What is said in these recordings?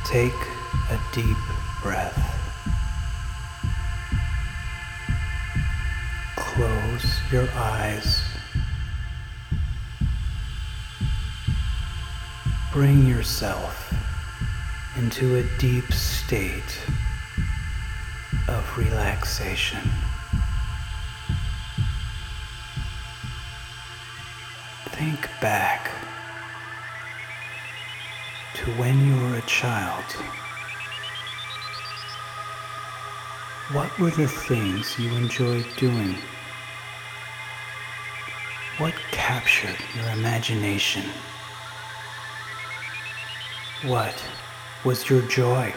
Take a deep breath. Close your eyes. Bring yourself into a deep state of relaxation. Think back to when you were a child. What were the things you enjoyed doing? What captured your imagination? What was your joy?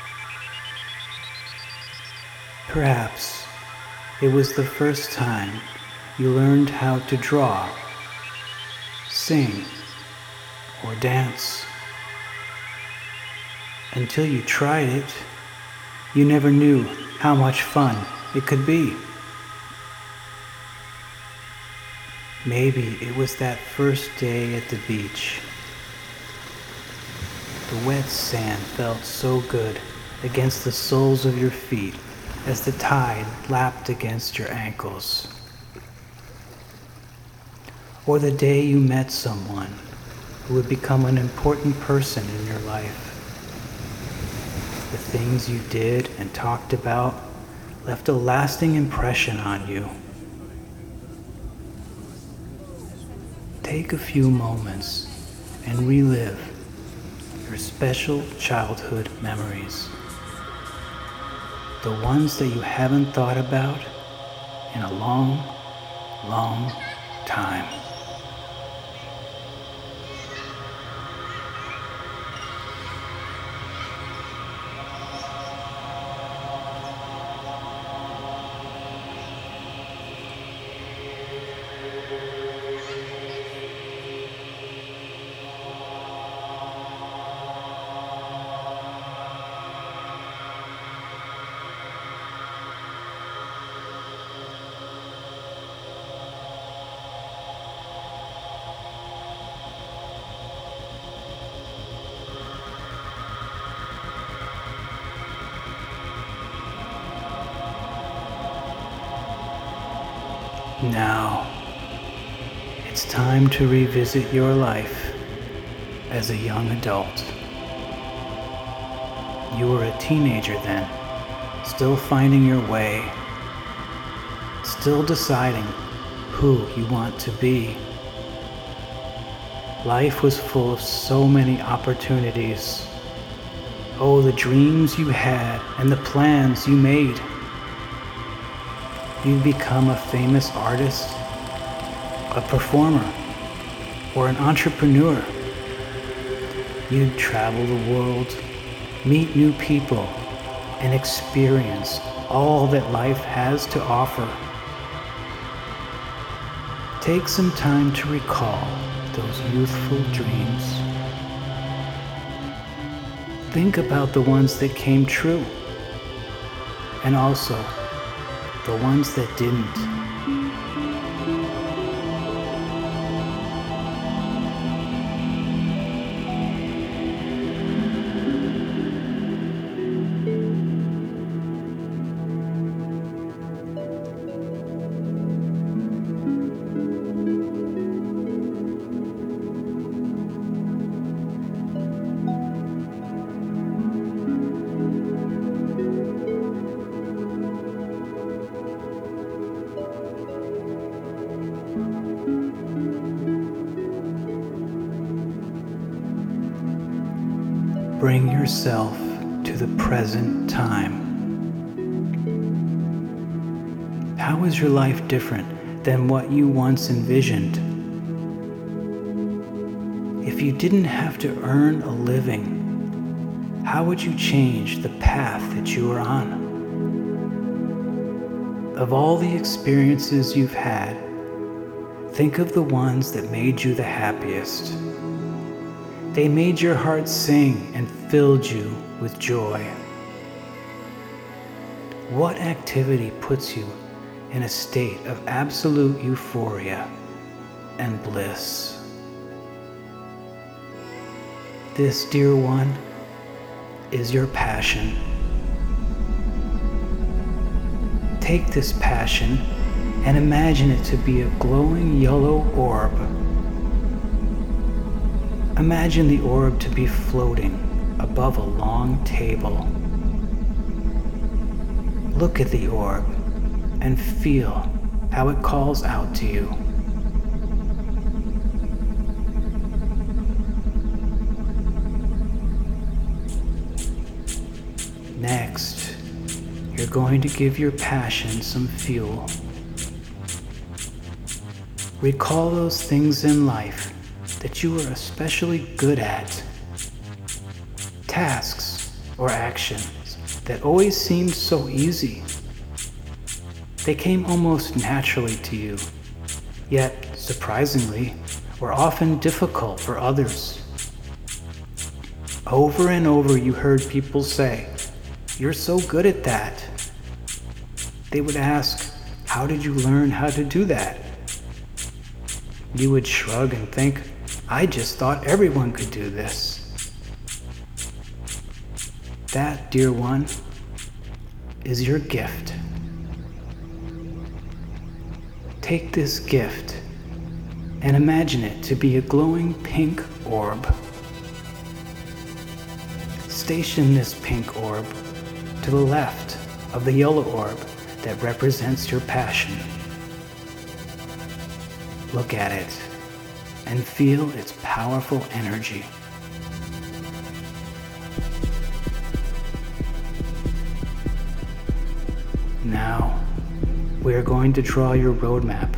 Perhaps it was the first time you learned how to draw, sing, or dance. Until you tried it, you never knew how much fun it could be. Maybe it was that first day at the beach. The wet sand felt so good against the soles of your feet as the tide lapped against your ankles. Or the day you met someone who would become an important person in your life. The things you did and talked about left a lasting impression on you. Take a few moments and relive your special childhood memories. The ones that you haven't thought about in a long, long time. Now, it's time to revisit your life as a young adult. You were a teenager then, still finding your way, still deciding who you want to be. Life was full of so many opportunities. Oh, the dreams you had and the plans you made. You'd become a famous artist, a performer, or an entrepreneur. You'd travel the world, meet new people, and experience all that life has to offer. Take some time to recall those youthful dreams. Think about the ones that came true, and also the ones that didn't. Bring yourself to the present time. How is your life different than what you once envisioned? If you didn't have to earn a living, how would you change the path that you are on? Of all the experiences you've had, think of the ones that made you the happiest. They made your heart sing and filled you with joy. What activity puts you in a state of absolute euphoria and bliss? This, dear one, is your passion. Take this passion and imagine it to be a glowing yellow orb. Imagine the orb to be floating above a long table. Look at the orb and feel how it calls out to you. Next, you're going to give your passion some fuel. Recall those things in life that you were especially good at. Tasks or actions that always seemed so easy. They came almost naturally to you, yet surprisingly were often difficult for others. Over and over you heard people say, "You're so good at that." They would ask, "How did you learn how to do that?" You would shrug and think, "I just thought everyone could do this." That, dear one, is your gift. Take this gift and imagine it to be a glowing pink orb. Station this pink orb to the left of the yellow orb that represents your passion. Look at it and feel its powerful energy. Now, we are going to draw your roadmap.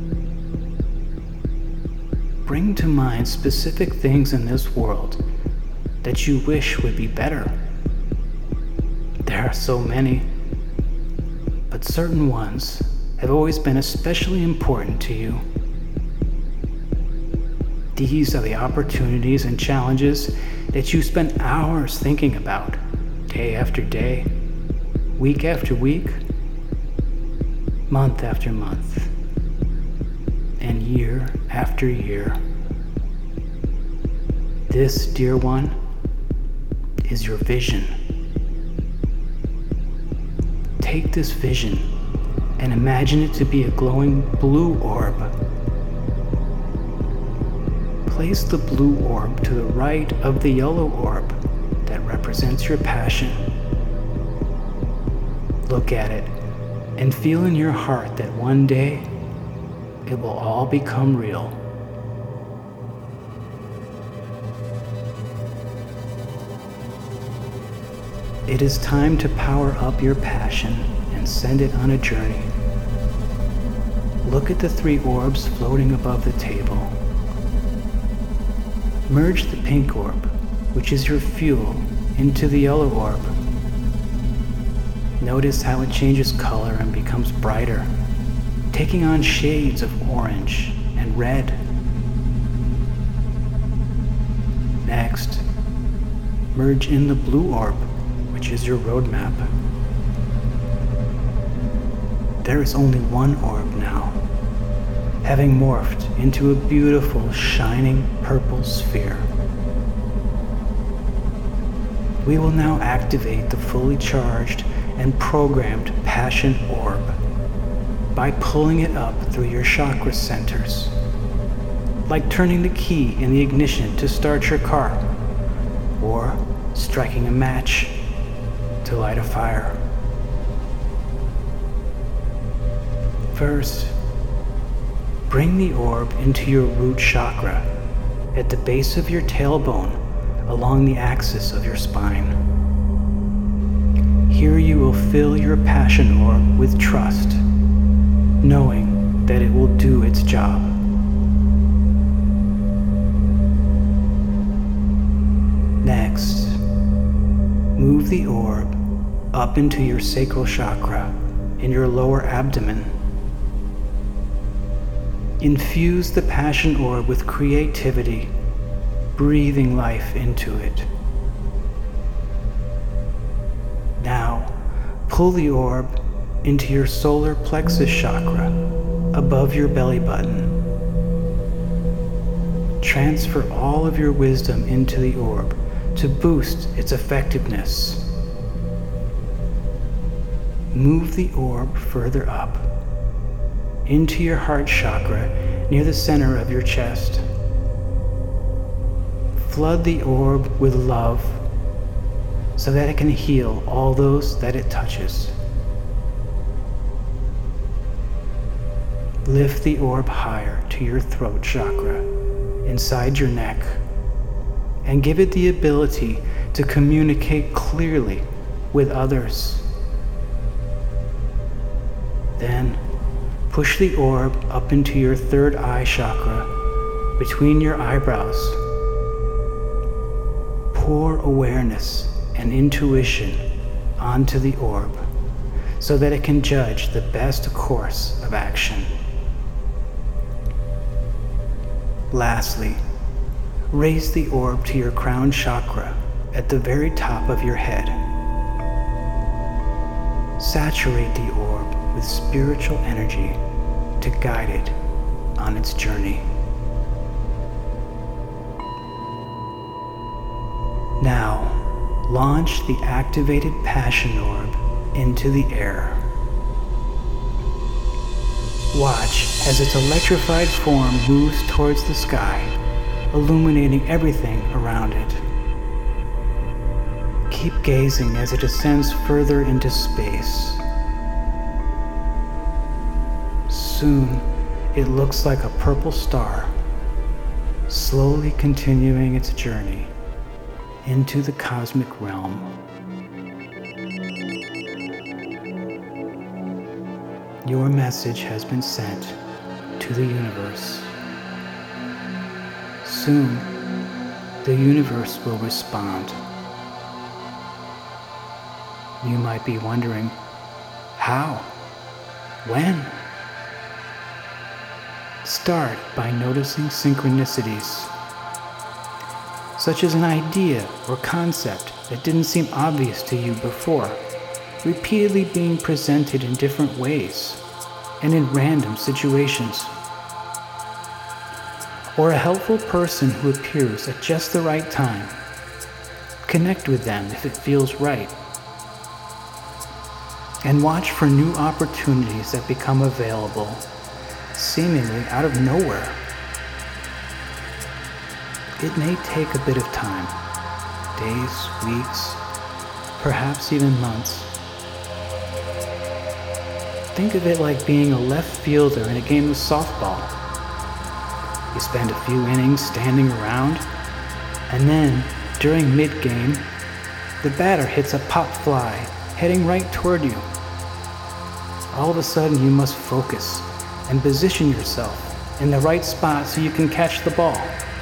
Bring to mind specific things in this world that you wish would be better. There are so many, but certain ones have always been especially important to you. These are the opportunities and challenges that you spend hours thinking about, day after day, week after week, month after month, and year after year. This, dear one, is your vision. Take this vision and imagine it to be a glowing blue orb. Place the blue orb to the right of the yellow orb that represents your passion. Look at it and feel in your heart that one day it will all become real. It is time to power up your passion and send it on a journey. Look at the 3 orbs floating above the table. Merge the pink orb, which is your fuel, into the yellow orb. Notice how it changes color and becomes brighter, taking on shades of orange and red. Next, merge in the blue orb, which is your roadmap. There is only one orb now, having morphed into a beautiful, shining purple sphere. We will now activate the fully charged and programmed passion orb by pulling it up through your chakra centers, like turning the key in the ignition to start your car, or striking a match to light a fire. First, bring the orb into your root chakra at the base of your tailbone along the axis of your spine. Here you will fill your passion orb with trust, knowing that it will do its job. Next, move the orb up into your sacral chakra in your lower abdomen. Infuse the passion orb with creativity, breathing life into it. Now, pull the orb into your solar plexus chakra above your belly button. Transfer all of your wisdom into the orb to boost its effectiveness. Move the orb further up into your heart chakra near the center of your chest. Flood the orb with love so that it can heal all those that it touches. Lift the orb higher to your throat chakra, inside your neck, and give it the ability to communicate clearly with others. Then, push the orb up into your third eye chakra, between your eyebrows. Pour awareness and intuition onto the orb so that it can judge the best course of action. Lastly, raise the orb to your crown chakra at the very top of your head. Saturate the orb with spiritual energy to guide it on its journey. Now, launch the activated passion orb into the air. Watch as its electrified form moves towards the sky, illuminating everything around it. Keep gazing as it ascends further into space. Soon, it looks like a purple star, slowly continuing its journey into the cosmic realm. Your message has been sent to the universe. Soon, the universe will respond. You might be wondering, how? When? Start by noticing synchronicities, such as an idea or concept that didn't seem obvious to you before, repeatedly being presented in different ways and in random situations. Or a helpful person who appears at just the right time. Connect with them if it feels right. And watch for new opportunities that become available, seemingly out of nowhere. It may take a bit of time, days, weeks, perhaps even months. Think of it like being a left fielder in a game of softball. You spend a few innings standing around, and then, during mid-game, the batter hits a pop fly, heading right toward you. All of a sudden, you must focus and position yourself in the right spot so you can catch the ball.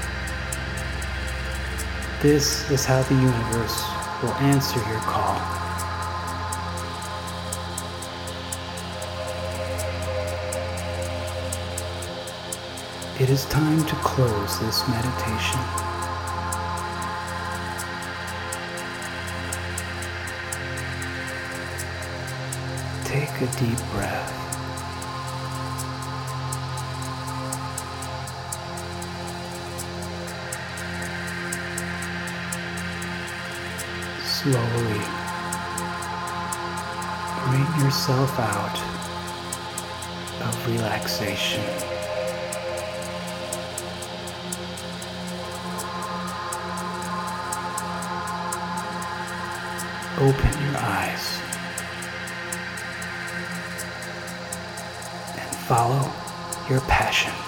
This is how the universe will answer your call. It is time to close this meditation. Take a deep breath. Slowly bring yourself out of relaxation. Open your eyes and follow your passion.